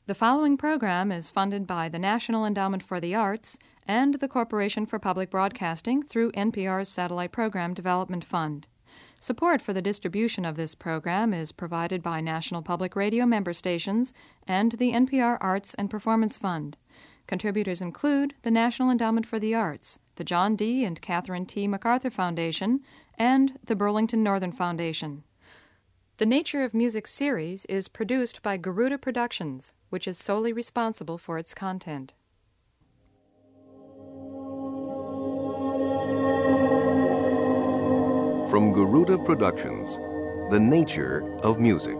The following program is funded by the National Endowment for the Arts and the Corporation for Public Broadcasting through NPR's Satellite Program Development Fund. Support for the distribution of this program is provided by National Public Radio member stations and the NPR Arts and Performance Fund. Contributors include the National Endowment for the Arts, the John D. and Catherine T. MacArthur Foundation, and the Burlington Northern Foundation. The Nature of Music series is produced by Garuda Productions, which is solely responsible for its content. From Garuda Productions, The Nature of Music.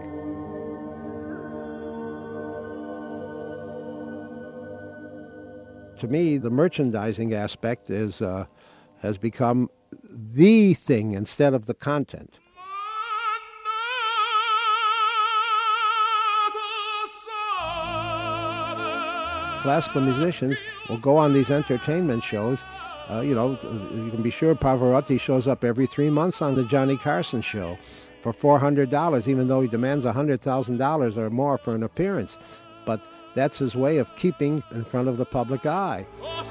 To me, the merchandising aspect has become the thing instead of the content. Classical musicians will go on these entertainment shows. You can be sure Pavarotti shows up every 3 months on the Johnny Carson show for $400, even though he demands $100,000 or more for an appearance. But that's his way of keeping in front of the public eye.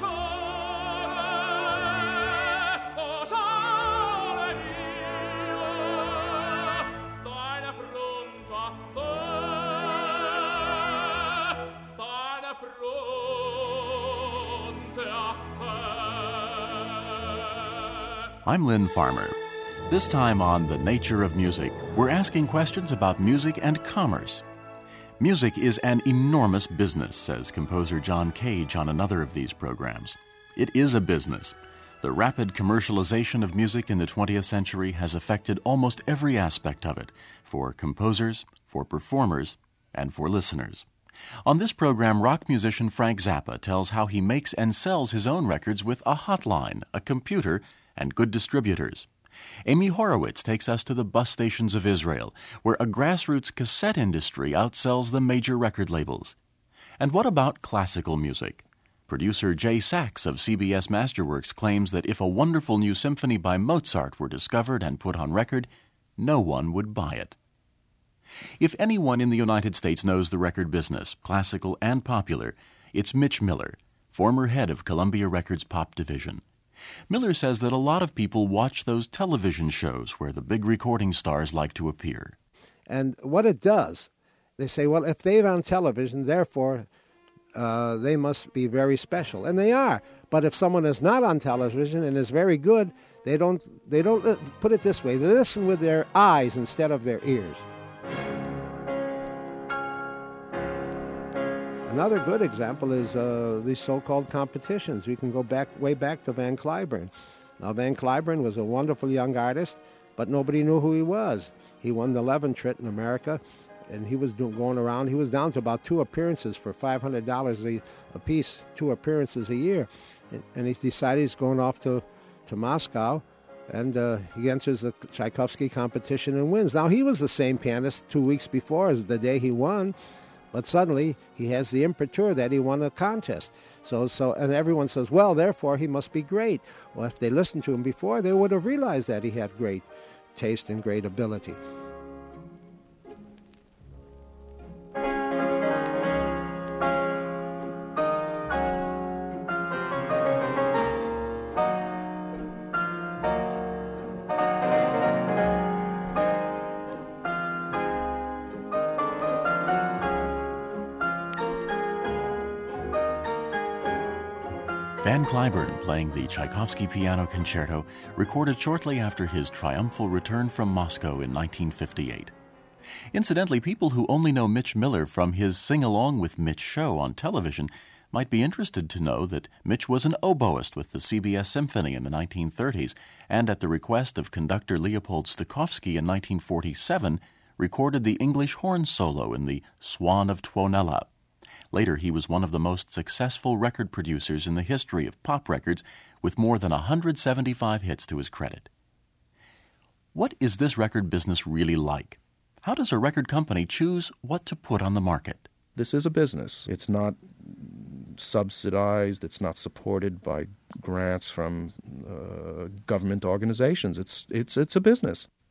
I'm Lynn Farmer. This time on The Nature of Music, we're asking questions about music and commerce. Music is an enormous business, says composer John Cage on another of these programs. It is a business. The rapid commercialization of music in the 20th century has affected almost every aspect of it, for composers, for performers, and for listeners. On this program, rock musician Frank Zappa tells how he makes and sells his own records with a hotline, a computer, and good distributors. Amy Horowitz takes us to the bus stations of Israel, where a grassroots cassette industry outsells the major record labels. And what about classical music? Producer Jay Sachs of CBS Masterworks claims that if a wonderful new symphony by Mozart were discovered and put on record, no one would buy it. If anyone in the United States knows the record business, classical and popular, it's Mitch Miller, former head of Columbia Records' pop division. Miller says that a lot of people watch those television shows where the big recording stars like to appear. And what it does, they say, well, if they're on television, therefore they must be very special. And they are. But if someone is not on television and is very good, they don't put it this way, they listen with their eyes instead of their ears. Another good example is these so-called competitions. We can go way back to Van Cliburn. Now, Van Cliburn was a wonderful young artist, but nobody knew who he was. He won the Leventrit in America, and he was going around. He was down to about 2 appearances for $500 a piece, 2 appearances a year. And he decided he's going off to Moscow, and he enters the Tchaikovsky competition and wins. Now, he was the same pianist 2 weeks before as the day he won, but suddenly he has the imprimatur that he won a contest. So, and everyone says, well, therefore he must be great. Well, if they listened to him before, they would have realized that he had great taste and great ability. Van Cliburn, playing the Tchaikovsky Piano Concerto, recorded shortly after his triumphal return from Moscow in 1958. Incidentally, people who only know Mitch Miller from his Sing Along with Mitch show on television might be interested to know that Mitch was an oboist with the CBS Symphony in the 1930s, and at the request of conductor Leopold Stokowski in 1947, recorded the English horn solo in the Swan of Tuonela. Later, he was one of the most successful record producers in the history of pop records, with more than 175 hits to his credit. What is this record business really like? How does a record company choose what to put on the market? This is a business. It's not subsidized. It's not supported by grants from government organizations. It's a business.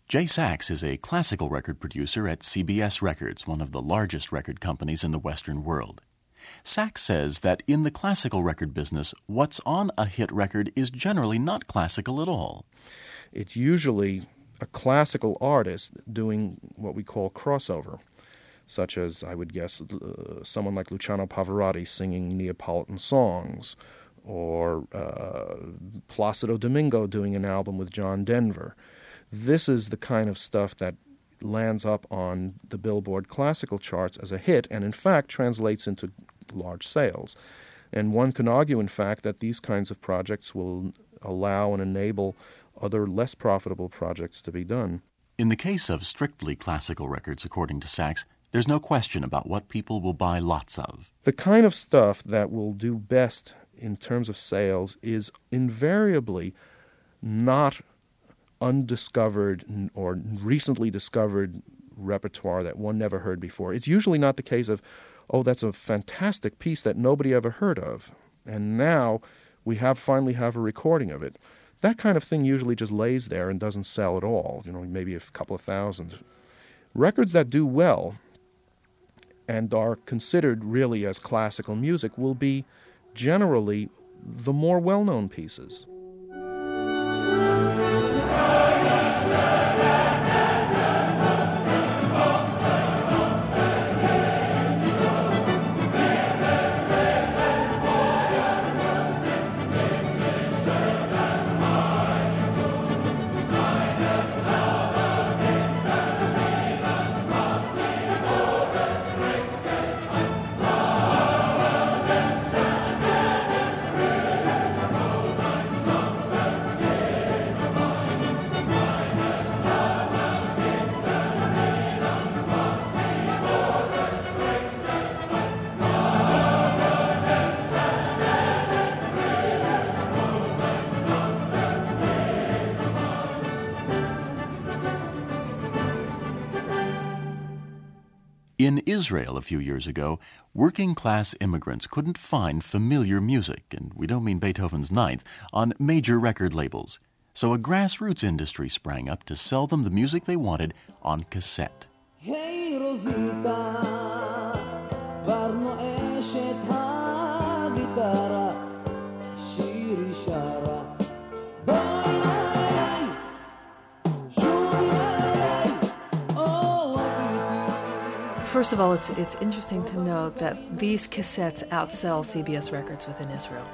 Jay Sachs is a classical record producer at CBS Records, one of the largest record companies in the Western world. Sachs says that in the classical record business, what's on a hit record is generally not classical at all. It's usually a classical artist doing what we call crossover, such as, I would guess, someone like Luciano Pavarotti singing Neapolitan songs, or Placido Domingo doing an album with John Denver. This is the kind of stuff that lands up on the Billboard classical charts as a hit and, in fact, translates into large sales. And one can argue, in fact, that these kinds of projects will allow and enable other less profitable projects to be done. In the case of strictly classical records, according to Sachs, there's no question about what people will buy lots of. The kind of stuff that will do best in terms of sales is invariably not undiscovered or recently discovered repertoire that one never heard before. It's usually not the case of, oh, that's a fantastic piece that nobody ever heard of, and now we finally have a recording of it. That kind of thing usually just lays there and doesn't sell at all, maybe a couple of thousand. Records that do well and are considered really as classical music will be generally the more well-known pieces. In Israel a few years ago, working-class immigrants couldn't find familiar music, and we don't mean Beethoven's Ninth, on major record labels. So a grassroots industry sprang up to sell them the music they wanted on cassette. Hey Rosita, varno eshet ha-gitara, shiri shara, boi-lai, shubi-lai, oh, Abiti. First of all, it's interesting to note that these cassettes outsell CBS Records within Israel.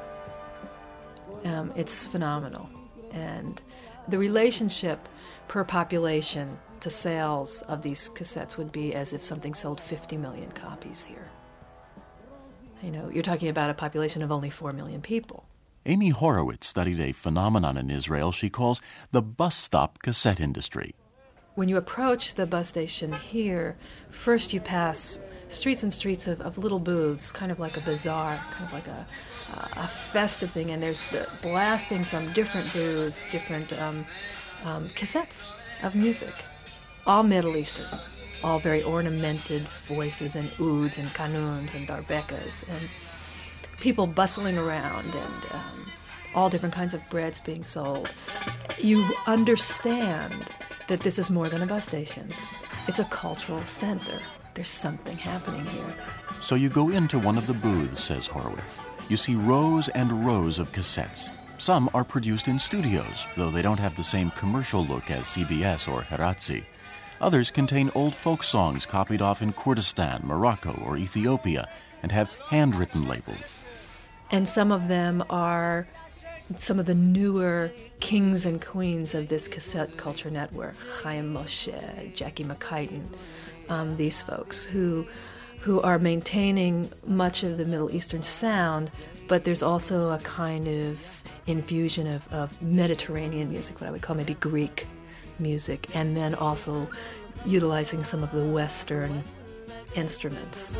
It's phenomenal. And the relationship per population to sales of these cassettes would be as if something sold 50 million copies here. You're talking about a population of only 4 million people. Amy Horowitz studied a phenomenon in Israel she calls the bus stop cassette industry. When you approach the bus station here, first you pass streets and streets of little booths, kind of like a bazaar, kind of like a festive thing, and there's the blasting from different booths, different cassettes of music, all Middle Eastern, all very ornamented voices and ouds and kanuns and darbekas, and people bustling around, and all different kinds of breads being sold. You understand that this is more than a bus station. It's a cultural center. There's something happening here. So you go into one of the booths, says Horowitz. You see rows and rows of cassettes. Some are produced in studios, though they don't have the same commercial look as CBS or Heratzi. Others contain old folk songs copied off in Kurdistan, Morocco, or Ethiopia, and have handwritten labels. And some of them are some of the newer kings and queens of this cassette culture network, Chaim Moshe, Jackie McKighton, these folks who are maintaining much of the Middle Eastern sound, but there's also a kind of infusion of Mediterranean music, what I would call maybe Greek music, and then also utilizing some of the Western instruments.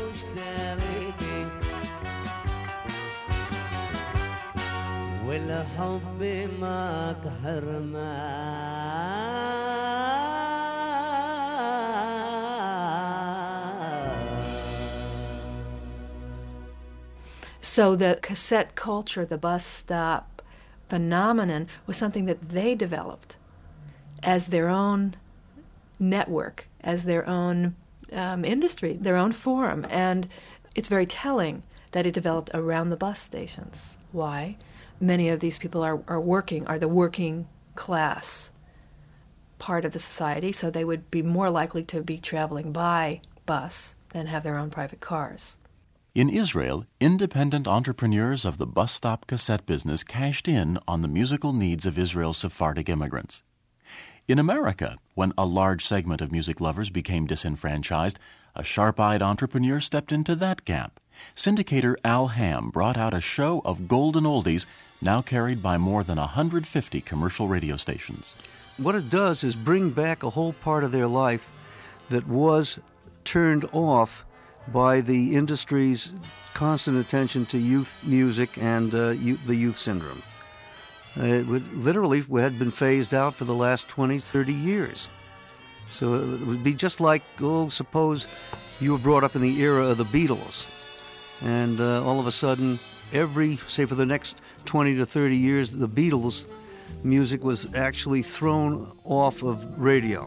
So the cassette culture, the bus stop phenomenon, was something that they developed. as their own network, as their own industry, their own forum. And it's very telling that it developed around the bus stations. Why? Many of these people are the working class part of the society, so they would be more likely to be traveling by bus than have their own private cars. In Israel, independent entrepreneurs of the bus stop cassette business cashed in on the musical needs of Israel's Sephardic immigrants. In America, when a large segment of music lovers became disenfranchised, a sharp-eyed entrepreneur stepped into that gap. Syndicator Al Ham brought out a show of golden oldies now carried by more than 150 commercial radio stations. What it does is bring back a whole part of their life that was turned off by the industry's constant attention to youth music and the youth syndrome. It literally had been phased out for the last 20, 30 years. So it would be just like, suppose you were brought up in the era of the Beatles, and all of a sudden, say for the next 20 to 30 years, the Beatles music was actually thrown off of radio.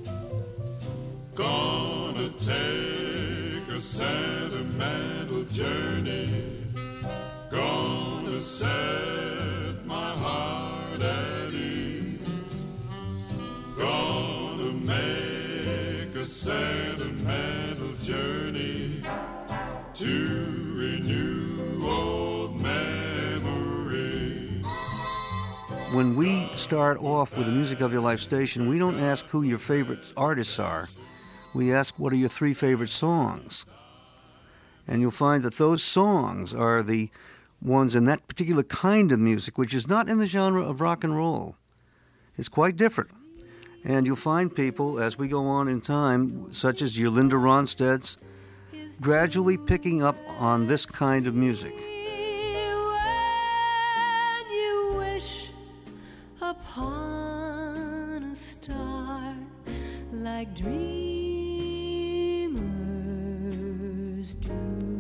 Gonna take a sentimental journey, gonna set my heart at ease, gonna make a sentimental journey to renew old memories. When we start off with the Music of Your Life station, we don't ask who your favorite artists are. We ask, what are your 3 favorite songs? And you'll find that those songs are the ones in that particular kind of music, which is not in the genre of rock and roll. It's quite different. And you'll find people, as we go on in time, such as your Linda Ronstedts, gradually picking up on this kind of music. When you wish upon a star like dreamers do.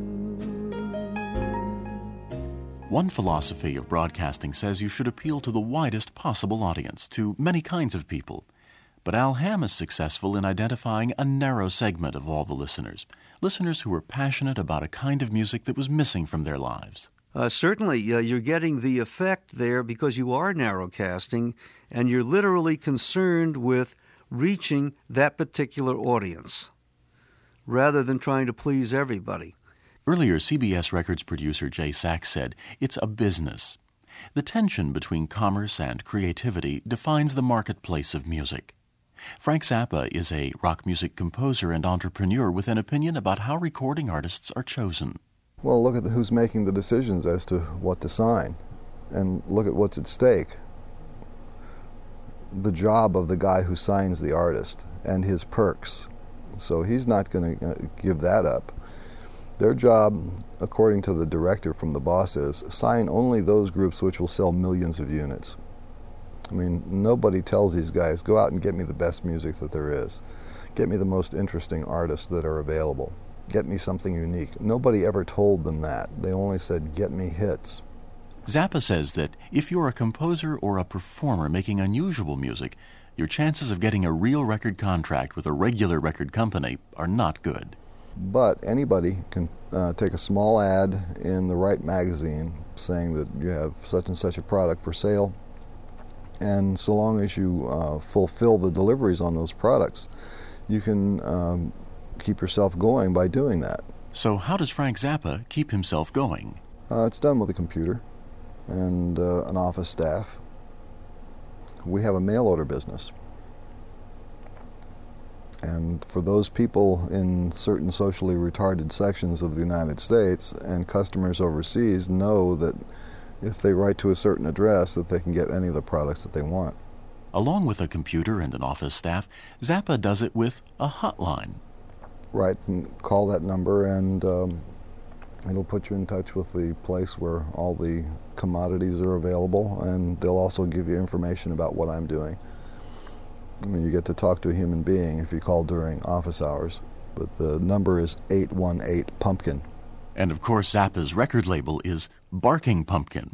One philosophy of broadcasting says you should appeal to the widest possible audience, to many kinds of people. But Al Ham is successful in identifying a narrow segment of all the listeners who were passionate about a kind of music that was missing from their lives. Certainly, you're getting the effect there because you are narrowcasting, and you're literally concerned with reaching that particular audience, rather than trying to please everybody. Earlier, CBS Records producer Jay Sachs said, "It's a business." The tension between commerce and creativity defines the marketplace of music. Frank Zappa is a rock music composer and entrepreneur with an opinion about how recording artists are chosen. Well, look at who's making the decisions as to what to sign, and look at what's at stake. The job of the guy who signs the artist and his perks. So he's not going to give that up. Their job, according to the director from the boss, is sign only those groups which will sell millions of units. I mean, nobody tells these guys, go out and get me the best music that there is. Get me the most interesting artists that are available. Get me something unique. Nobody ever told them that. They only said, get me hits. Zappa says that if you're a composer or a performer making unusual music, your chances of getting a real record contract with a regular record company are not good. But anybody can take a small ad in the right magazine saying that you have such and such a product for sale, and so long as you fulfill the deliveries on those products, you can keep yourself going by doing that. So how does Frank Zappa keep himself going? It's done with a computer and an office staff. We have a mail order business. And for those people in certain socially retarded sections of the United States, and customers overseas know that if they write to a certain address that they can get any of the products that they want. Along with a computer and an office staff, Zappa does it with a hotline. Right, and call that number and it'll put you in touch with the place where all the commodities are available, and they'll also give you information about what I'm doing. I mean, you get to talk to a human being if you call during office hours, but the number is 818-PUMPKIN. And of course, Zappa's record label is Barking Pumpkin.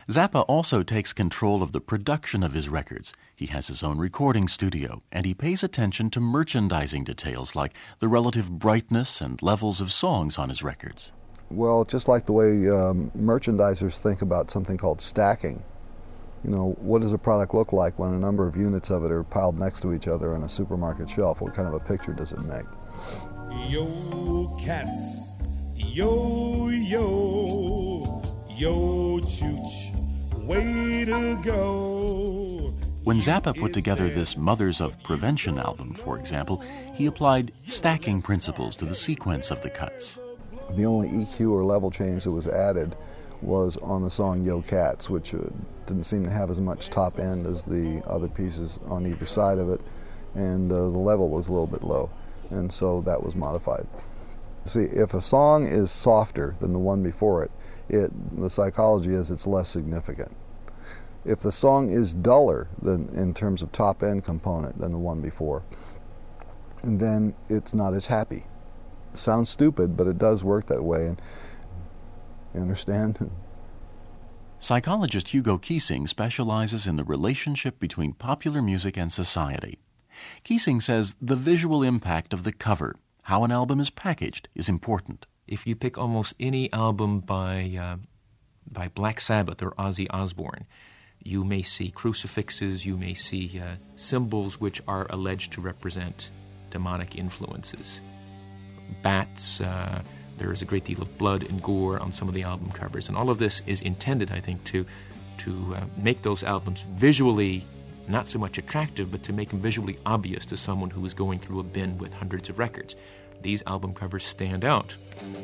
Zappa also takes control of the production of his records. He has his own recording studio, and he pays attention to merchandising details like the relative brightness and levels of songs on his records. Well, just like the way merchandisers think about something called stacking. You know, what does a product look like when a number of units of it are piled next to each other on a supermarket shelf? What kind of a picture does it make? Yo, cats, yo, yo, yo, chooch, way to go. When Zappa put together this Mothers of Prevention album, for example, he applied stacking principles to the sequence of the cuts. The only EQ or level change that was added was on the song Yo Cats, which didn't seem to have as much top end as the other pieces on either side of it, and the level was a little bit low, and so that was modified. See, if a song is softer than the one before it, the psychology is it's less significant. If the song is duller than in terms of top end component than the one before, then it's not as happy. It sounds stupid, but it does work that way. And you understand? Psychologist Hugo Kiesing specializes in the relationship between popular music and society. Kiesing says the visual impact of the cover, how an album is packaged, is important. If you pick almost any album by Black Sabbath or Ozzy Osbourne, you may see crucifixes, you may see symbols which are alleged to represent demonic influences. Bats, there is a great deal of blood and gore on some of the album covers, and all of this is intended, I think, to make those albums visually not so much attractive, but to make them visually obvious to someone who is going through a bin with hundreds of records. These album covers stand out.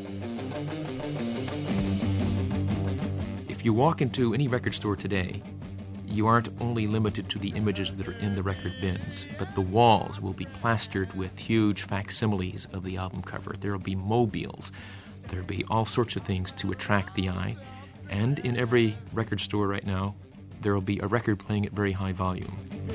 If you walk into any record store today, you aren't only limited to the images that are in the record bins, but the walls will be plastered with huge facsimiles of the album cover. There will be mobiles. There will be all sorts of things to attract the eye. And in every record store right now, there will be a record playing at very high volume.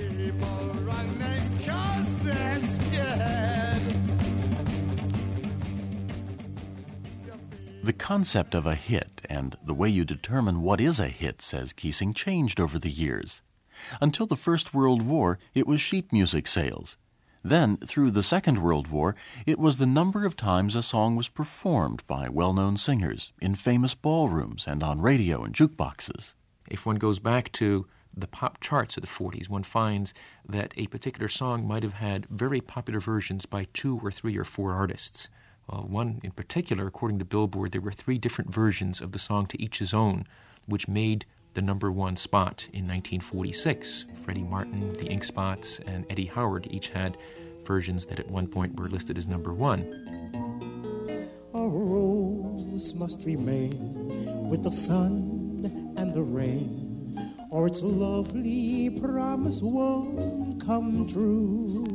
The concept of a hit and the way you determine what is a hit, says Kiesing, changed over the years. Until the First World War, it was sheet music sales. Then, through the Second World War, it was the number of times a song was performed by well-known singers in famous ballrooms and on radio and jukeboxes. If one goes back to the pop charts of the 40s, one finds that a particular song might have had very popular versions by 2 or 3 or 4 artists. One in particular, according to Billboard, there were 3 different versions of the song To Each His Own, which made the number 1 spot in 1946. Freddie Martin, the Ink Spots, and Eddie Howard each had versions that at one point were listed as number 1. A rose must remain with the sun and the rain, or its lovely promise won't come true.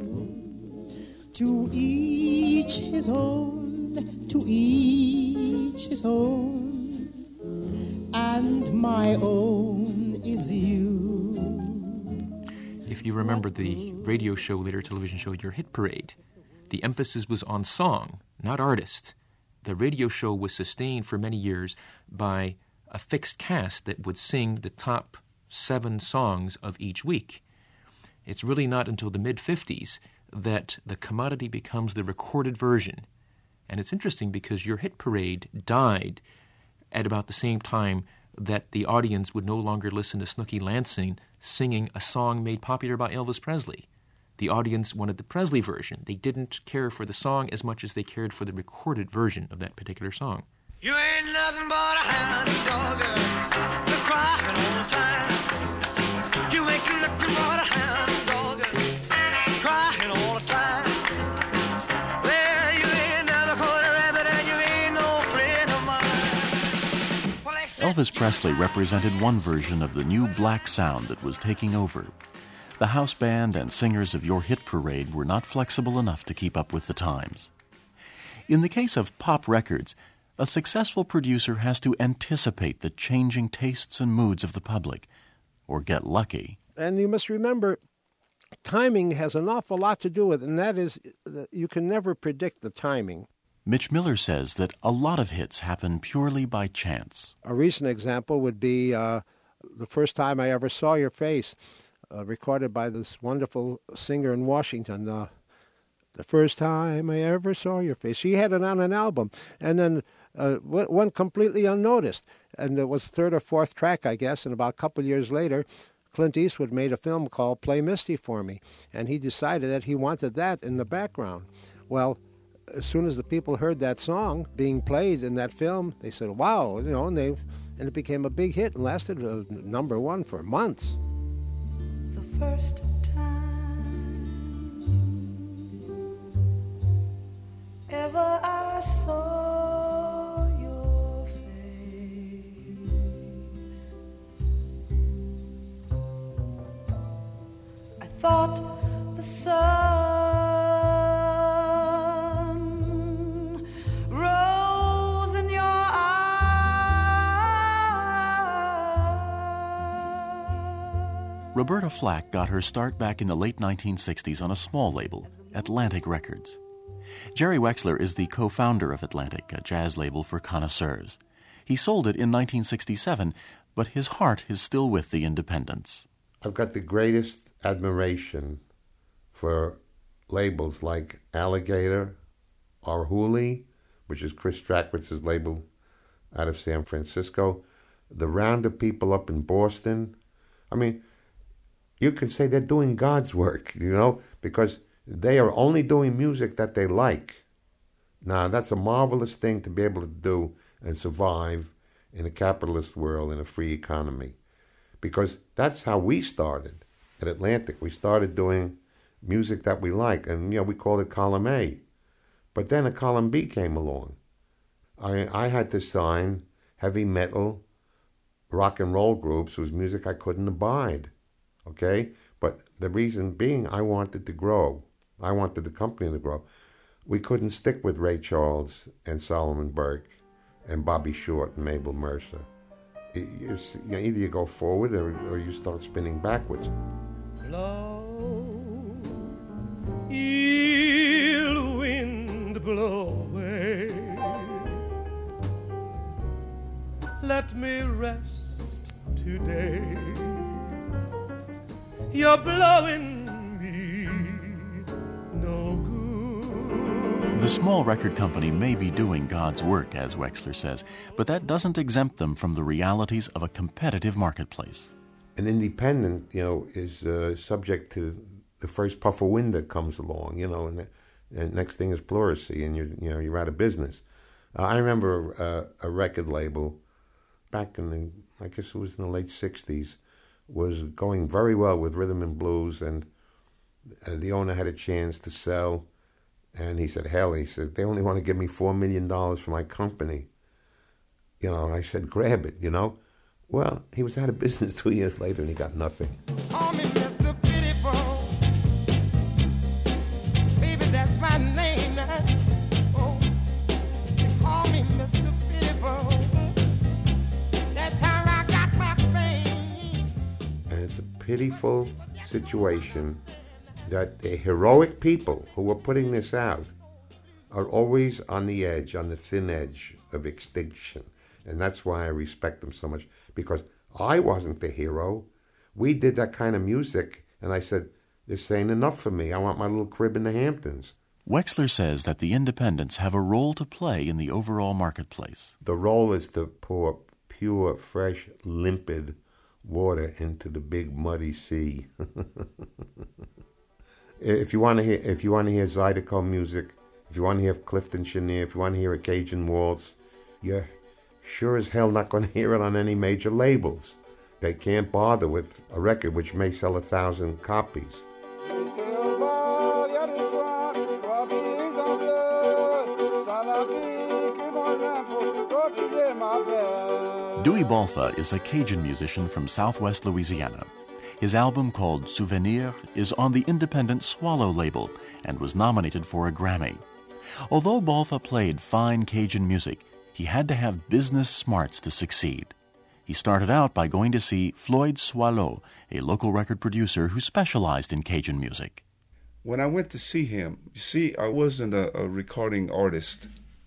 To each his own, to each his own, and my own is you. If you remember the radio show, later television show, Your Hit Parade, the emphasis was on song, not artist. The radio show was sustained for many years by a fixed cast that would sing the top 7 songs of each week. It's really not until the mid-50s that the commodity becomes the recorded version. And it's interesting because Your Hit Parade died at about the same time that the audience would no longer listen to Snooky Lansing singing a song made popular by Elvis Presley. The audience wanted the Presley version. They didn't care for the song as much as they cared for the recorded version of that particular song. You ain't nothing but a hound dog, you're crying all the time. You ain't nothing but a hound dog, crying all the time. Well, you ain't never caught a rabbit and you ain't no friend of mine. Well, Elvis Presley represented one version of the new black sound that was taking over. The house band and singers of Your Hit Parade were not flexible enough to keep up with the times. In the case of pop records, a successful producer has to anticipate the changing tastes and moods of the public, or get lucky. And you must remember, timing has an awful lot to do with it, and that is that you can never predict the timing. Mitch Miller says that a lot of hits happen purely by chance. A recent example would be The First Time I Ever Saw Your Face, recorded by this wonderful singer in Washington. The First Time I Ever Saw Your Face. She had it on an album, and then went completely unnoticed. And it was the third or fourth track, I guess, and about a couple years later, Clint Eastwood made a film called Play Misty for Me, and he decided that he wanted that in the background. Well, as soon as the people heard that song being played in that film, they said, wow, and it became a big hit and lasted number one for months. The first time ever I saw your face, I thought the sun rose in your eyes. Roberta Flack got her start back in the late 1960s on a small label, Atlantic Records. Jerry Wexler is the co-founder of Atlantic, a jazz label for connoisseurs. He sold it in 1967, but his heart is still with the independents. I've got the greatest admiration for labels like Alligator or Hooley, which is Chris Strackwitz's label out of San Francisco, the Rounder people up in Boston. I mean, you could say they're doing God's work, because they are only doing music that they like. Now, that's a marvelous thing to be able to do and survive in a capitalist world, in a free economy. Because that's how we started at Atlantic. We started doing music that we like, and we called it column A. But then a column B came along. I had to sign heavy metal, rock and roll groups whose music I couldn't abide, okay? But the reason being, I wanted to grow. I wanted the company to grow. We couldn't stick with Ray Charles and Solomon Burke and Bobby Short and Mabel Mercer. Either you go forward or you start spinning backwards. Blow, ill wind, blow away. Let me rest today. You're blowing me no good. The small record company may be doing God's work, as Wexler says, but that doesn't exempt them from the realities of a competitive marketplace. An independent, is subject to the first puff of wind that comes along, and the next thing is pleurisy, and you're out of business. I remember a record label back in I guess it was in the late 60s, was going very well with rhythm and blues, and the owner had a chance to sell, and he said, hell, he said, they only want to give me $4 million for my company. I said, grab it, Well, he was out of business 2 years later, and he got nothing. Call me Mr. Pitiful. Baby, that's my name. Oh, they call me Mr. Pitiful. That's how I got my fame. And it's a pitiful situation that the heroic people who are putting this out are always on the edge, on the thin edge of extinction. And that's why I respect them so much, because I wasn't the hero. We did that kind of music, and I said, this ain't enough for me. I want my little crib in the Hamptons. Wexler says that the independents have a role to play in the overall marketplace. The role is to pour pure, fresh, limpid water into the big muddy sea. If you want to hear Zydeco music, if you want to hear Clifton Chenier, if you want to hear a Cajun waltz, you're sure as hell not going to hear it on any major labels. They can't bother with a record which may sell 1,000 copies. Dewey Balfa is a Cajun musician from southwest Louisiana. His album, called Souvenir, is on the independent Swallow label and was nominated for a Grammy. Although Balfa played fine Cajun music, he had to have business smarts to succeed. He started out by going to see Floyd Swallow, a local record producer who specialized in Cajun music. When I went to see him, I wasn't a recording artist.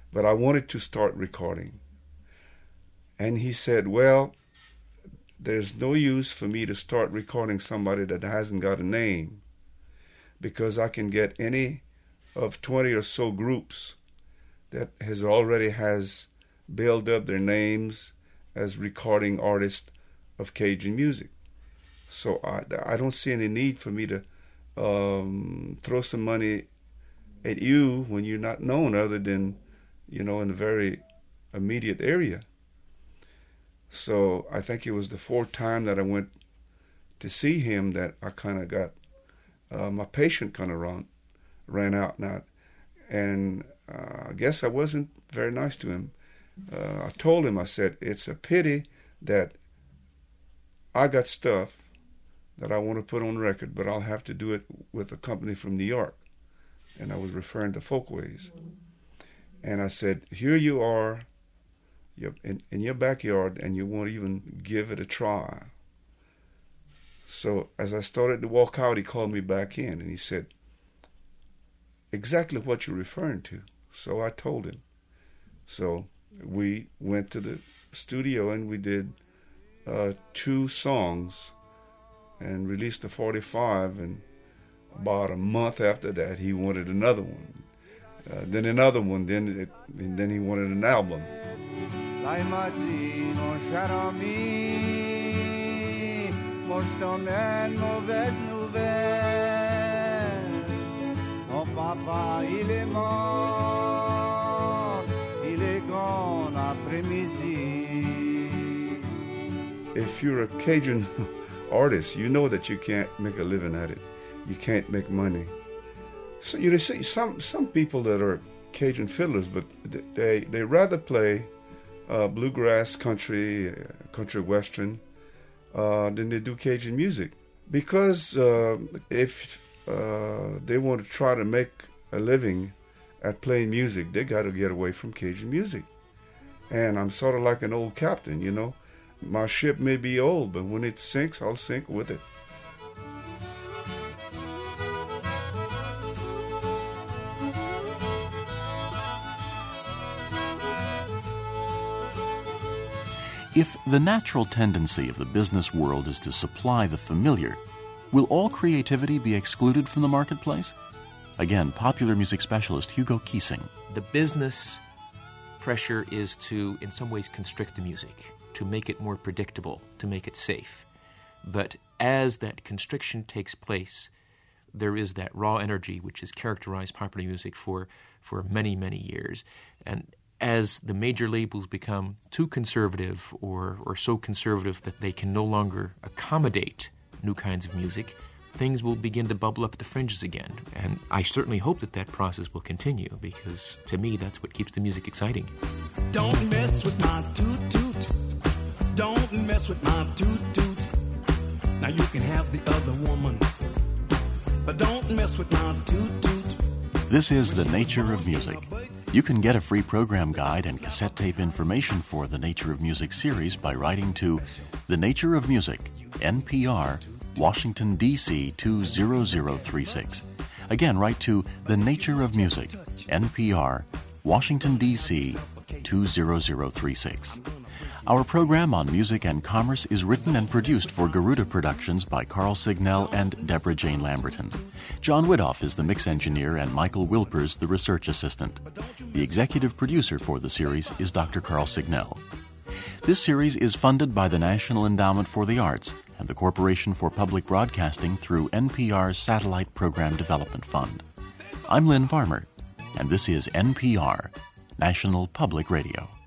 but I wanted to start recording. And he said, well, there's no use for me to start recording somebody that hasn't got a name, because I can get any of 20 or so groups that already has built up their names as recording artists of Cajun music. So I don't see any need for me to throw some money at you when you're not known other than, in the very immediate area. So I think it was the fourth time that I went to see him that I kind of got, my patience kind of ran out now. And I guess I wasn't very nice to him. I told him, I said, it's a pity that I got stuff that I want to put on record, but I'll have to do it with a company from New York. And I was referring to Folkways. And I said, here you are in your backyard, and you won't even give it a try. So as I started to walk out, he called me back in, and he said, exactly what you're referring to. So I told him. So we went to the studio, and we did 2 songs and released the 45, and about a month after that, he wanted another one. Then another one, then he wanted an album. Lai mati mon cher ami, moi je t'emmène mauvaise nouvelle. Mon papa il est mort, il est grand après-midi. If you're a Cajun artist, you know that you can't make a living at it. You can't make money. So you see some people that are Cajun fiddlers, but they rather play bluegrass, country western, than they do Cajun music. Because if they want to try to make a living at playing music, they got to get away from Cajun music. And I'm sort of like an old captain, My ship may be old, but when it sinks, I'll sink with it. If the natural tendency of the business world is to supply the familiar, will all creativity be excluded from the marketplace? Again, popular music specialist Hugo Keesing. The business pressure is to, in some ways, constrict the music, to make it more predictable, to make it safe. But as that constriction takes place, there is that raw energy which has characterized popular music for many, many years. And as the major labels become too conservative or so conservative that they can no longer accommodate new kinds of music, things will begin to bubble up at the fringes again. And I certainly hope that process will continue, because to me that's what keeps the music exciting. Don't mess with my toot-toot. Don't mess with my toot-toot. Now you can have the other woman, but don't mess with my toot-toot. This is The Nature of Music. You can get a free program guide and cassette tape information for the Nature of Music series by writing to The Nature of Music, NPR, Washington, D.C. 20036. Again, write to The Nature of Music, NPR, Washington, D.C. 20036. Our program on music and commerce is written and produced for Garuda Productions by Carl Signell and Deborah Jane Lamberton. John Widoff is the mix engineer and Michael Wilpers the research assistant. The executive producer for the series is Dr. Carl Signell. This series is funded by the National Endowment for the Arts and the Corporation for Public Broadcasting through NPR's Satellite Program Development Fund. I'm Lynn Farmer, and this is NPR, National Public Radio.